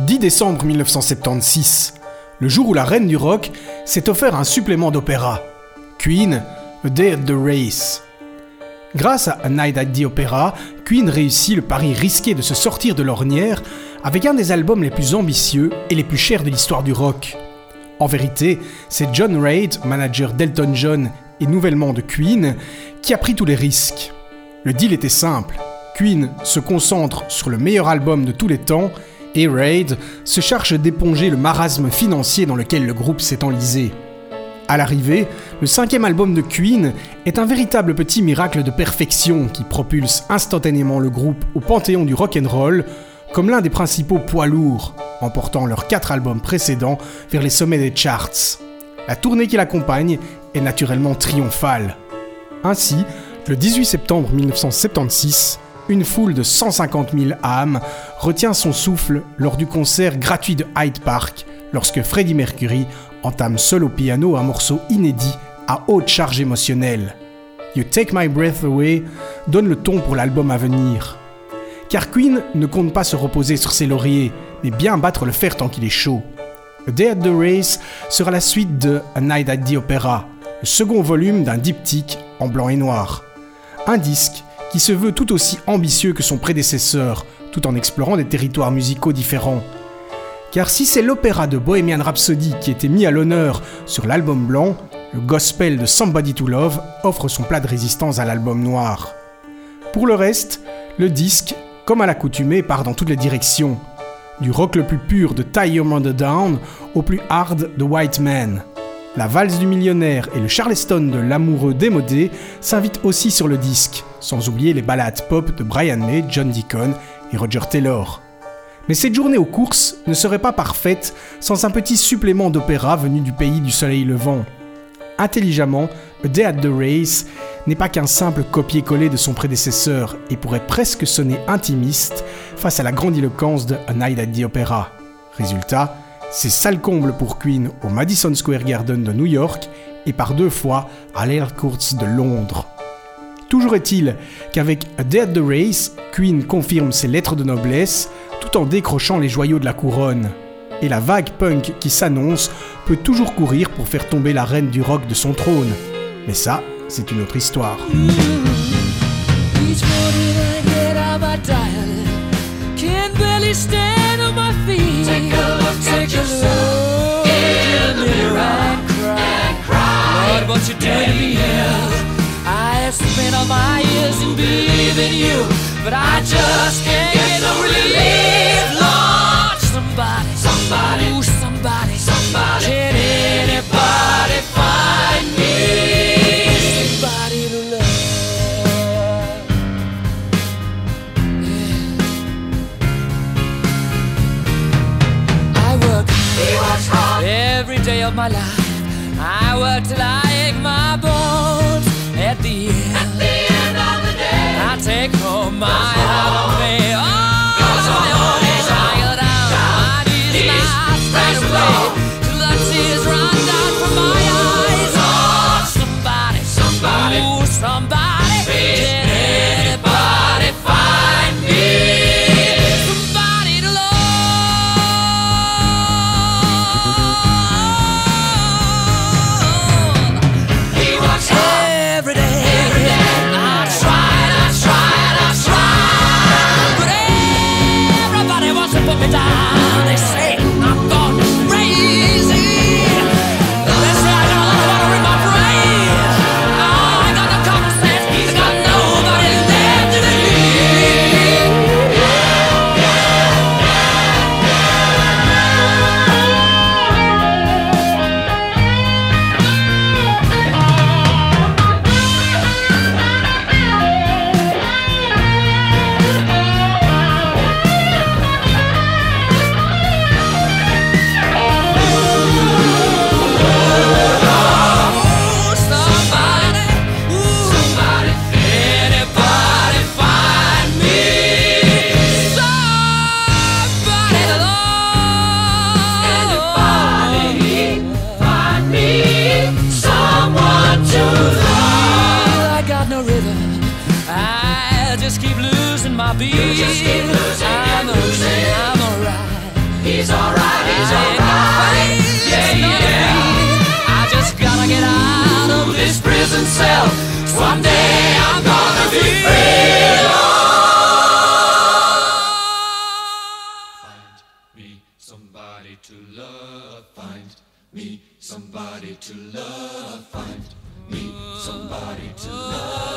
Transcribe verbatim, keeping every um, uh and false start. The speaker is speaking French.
dix décembre mille neuf cent soixante-seize, le jour où la reine du rock s'est offert un supplément d'opéra, Queen, A Day at the Race. Grâce à A Night at the Opera, Queen réussit le pari risqué de se sortir de l'ornière avec un des albums les plus ambitieux et les plus chers de l'histoire du rock. En vérité, c'est John Reid, manager d'Elton John et nouvellement de Queen, qui a pris tous les risques. Le deal était simple, Queen se concentre sur le meilleur album de tous les temps et Reid se charge d'éponger le marasme financier dans lequel le groupe s'est enlisé. À l'arrivée, le cinquième album de Queen est un véritable petit miracle de perfection qui propulse instantanément le groupe au panthéon du rock'n'roll comme l'un des principaux poids lourds, emportant leurs quatre albums précédents vers les sommets des charts. La tournée qui l'accompagne est naturellement triomphale. Ainsi, le dix-huit septembre mille neuf cent soixante-seize, une foule de cent cinquante mille âmes retient son souffle lors du concert gratuit de Hyde Park lorsque Freddie Mercury entame seul au piano un morceau inédit à haute charge émotionnelle. You Take My Breath Away donne le ton pour l'album à venir. Car Queen ne compte pas se reposer sur ses lauriers, mais bien battre le fer tant qu'il est chaud. A Day at the Race sera la suite de A Night at the Opera, le second volume d'un diptyque en blanc et noir. Un disque qui se veut tout aussi ambitieux que son prédécesseur, tout en explorant des territoires musicaux différents. Car si c'est l'opéra de Bohemian Rhapsody qui était mis à l'honneur sur l'album blanc, le gospel de Somebody to Love offre son plat de résistance à l'album noir. Pour le reste, le disque, comme à l'accoutumée, part dans toutes les directions. Du rock le plus pur de Tie Your Mother Down au plus hard de White Man. La valse du millionnaire et le charleston de l'amoureux démodé s'invitent aussi sur le disque, sans oublier les ballades pop de Brian May, John Deacon et Roger Taylor. Mais cette journée aux courses ne serait pas parfaite sans un petit supplément d'opéra venu du pays du soleil levant. Intelligemment, A Day at the Race n'est pas qu'un simple copier-coller de son prédécesseur et pourrait presque sonner intimiste face à la grandiloquence de A Night at the Opera. Résultat, c'est sale comble pour Queen au Madison Square Garden de New York et par deux fois à l'Air Courts de Londres. Toujours est-il qu'avec A Day at the Race, Queen confirme ses lettres de noblesse tout en décrochant les joyaux de la couronne. Et la vague punk qui s'annonce peut toujours courir pour faire tomber la reine du rock de son trône. Mais ça, c'est une autre histoire. Spent all my years in believing you, but I just can't get no relief. Lord, somebody, somebody, ooh, somebody, somebody, can anybody find me somebody to love? Yeah. I work hard every day of my life. I work till I ache my bones. At the end, At the end of the day, I take home my half pay. All on my own, I go down my knees and I straight away till the tears run down from my eyes. Oh, somebody, somebody, ooh, somebody, can anybody find me somebody to love? He walks hard every day, every day. I tried, I tried, I tried. me somebody to love. Find me somebody to love.